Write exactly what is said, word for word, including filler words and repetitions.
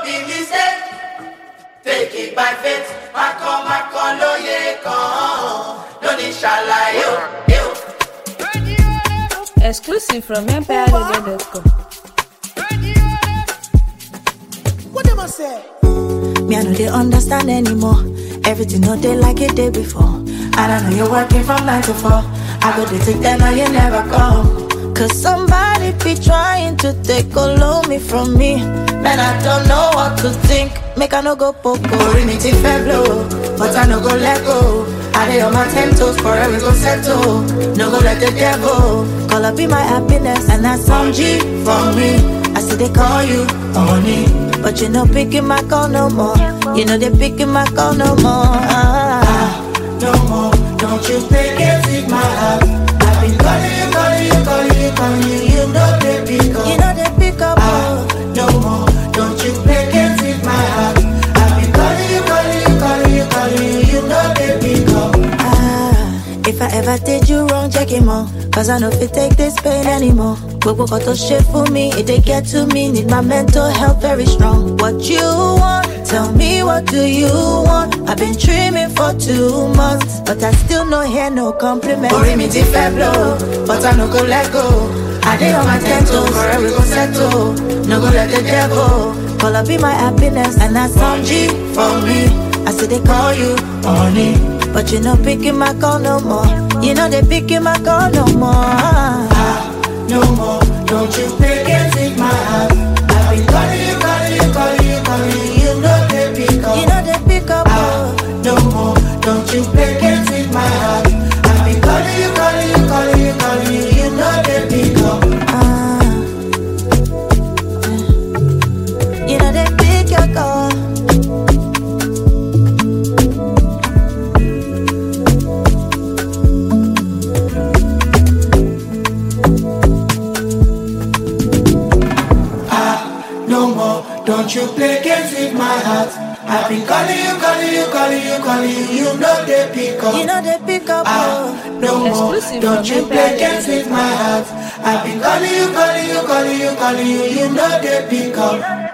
be mistake. Take it by faith. Mako, mako, loye, kon. Don't inshallah, yo, yo. Exclusive from empire radio dot com. What am I say? Me, I know they understand anymore. Everything no they like it day before. And I know you're working from nine to four. I go to take that now you never come. Cause somebody be trying to take all of me from me. Man, I don't know what to think. Make I no go poco. Remedy fair blow, but I no go let go. I lay on my ten toes, forever go settle. No go let the devil call up be my happiness. And that's some G for me. I see they call you honey, but you no picking my call no more. You know they picking my call no more. Ah, ah, no more. Don't you pick it with my heart. I've been calling you, calling you, calling you, calling you. You know they pick up. You know they pick up. Ah, no more. Don't you pick it with my heart. I've been calling you, calling you, calling you, calling you. You know they pick up. Ah, if I ever did you wrong, check him out. Cause I know if you take this pain anymore. But what got to shit for me, if they get to me, need my mental health very strong. What you want? Tell me what do you want? I've been dreaming for two months, but I still no hear no compliment. Worry me deep fair blow, but I no go let go. I did on my ten toes, forever go settle. No go let the devil call up be my happiness, and that's some G for me. I see they call you honey, but you no picking my call no more. You know they picking my call no more. Ah, no more. Don't you pick it with my heart. I've been calling you, calling you, calling you, calling you. You know they pick up. You know they pick up. Ah, no more. Don't you pick it with my heart. I've been calling you, calling you, calling you, calling you. You know they pick up. Ah, you know they pick your call. Don't you play games with my heart. I've been calling you, calling you, calling you, calling you. You know they pick up. You know they pick up. Ah, no more. Don't you play games with my heart. I've been calling you, calling you, calling you, calling you. You know they pick up.